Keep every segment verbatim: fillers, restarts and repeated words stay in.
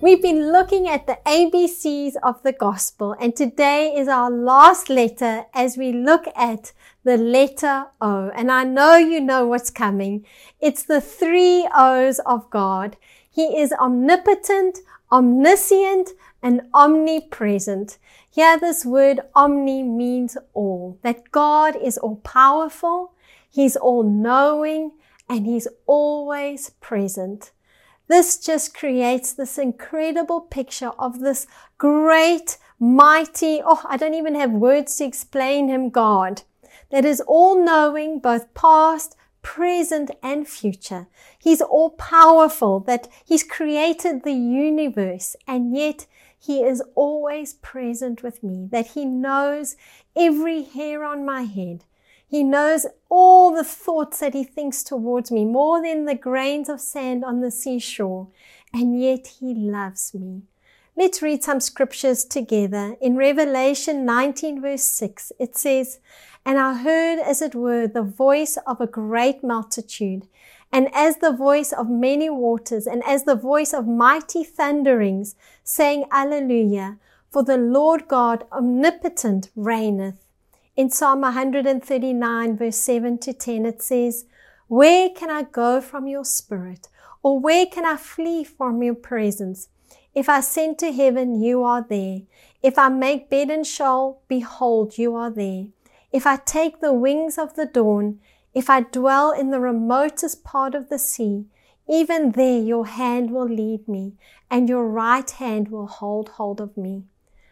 We've been looking at the A B Cs of the gospel, and today is our last letter as we look at the letter O. And I know you know what's coming. It's the three O's of God. He is omnipotent, omniscient, and omnipresent. Here this word omni means all, that God is all-powerful, He's all-knowing, and He's always present. This just creates this incredible picture of this great, mighty, oh, I don't even have words to explain Him, God, that is all-knowing, both past, present, and future. He's all-powerful, that He's created the universe, and yet He is always present with me, that He knows every hair on my head. He knows all the thoughts that He thinks towards me, more than the grains of sand on the seashore, and yet He loves me. Let's read some scriptures together. In Revelation nineteen verse six, it says, "And I heard as it were the voice of a great multitude, and as the voice of many waters, and as the voice of mighty thunderings, saying, Alleluia, for the Lord God omnipotent reigneth." In Psalm one thirty-nine verse seven to ten it says, "Where can I go from your spirit? Or where can I flee from your presence? If I ascend to heaven, you are there. If I make bed in Sheol, behold, you are there. If I take the wings of the dawn, if I dwell in the remotest part of the sea, even there your hand will lead me, and your right hand will hold hold of me."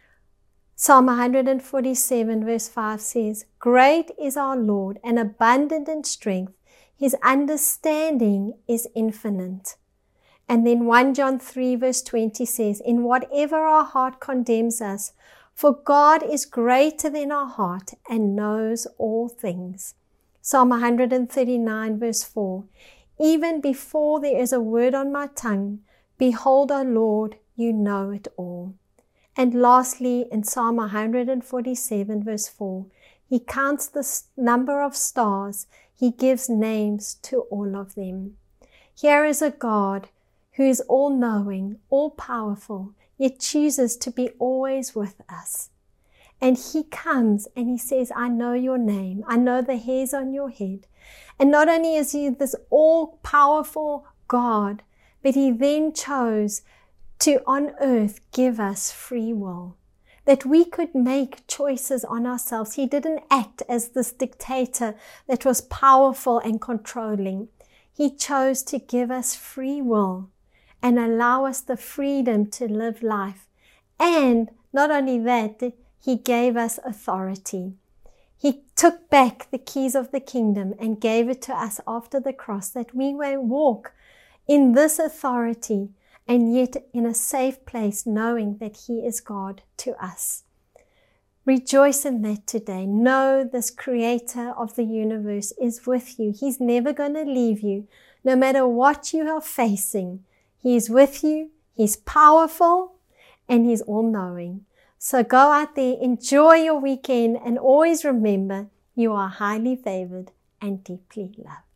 Psalm one forty-seven verse five says, "Great is our Lord and abundant in strength. His understanding is infinite." And then First John three verse twenty says, "In whatever our heart condemns us, for God is greater than our heart and knows all things." Psalm one thirty-nine verse four, "Even before there is a word on my tongue, behold, O Lord, you know it all." And lastly, in Psalm one forty-seven verse four, He counts the number of stars. He gives names to all of them. Here is a God who is all-knowing, all-powerful, yet chooses to be always with us. And He comes and He says, "I know your name. I know the hairs on your head." And not only is He this all-powerful God, but He then chose to on earth give us free will, that we could make choices on ourselves. He didn't act as this dictator that was powerful and controlling. He chose to give us free will and allow us the freedom to live life. And not only that, He gave us authority. He took back the keys of the kingdom and gave it to us after the cross, that we may walk in this authority and yet in a safe place, knowing that He is God to us. Rejoice in that today. Know this Creator of the universe is with you. He's never going to leave you, no matter what you are facing. He is with you. He's powerful and He's all-knowing. So go out there, enjoy your weekend, and always remember you are highly favored and deeply loved.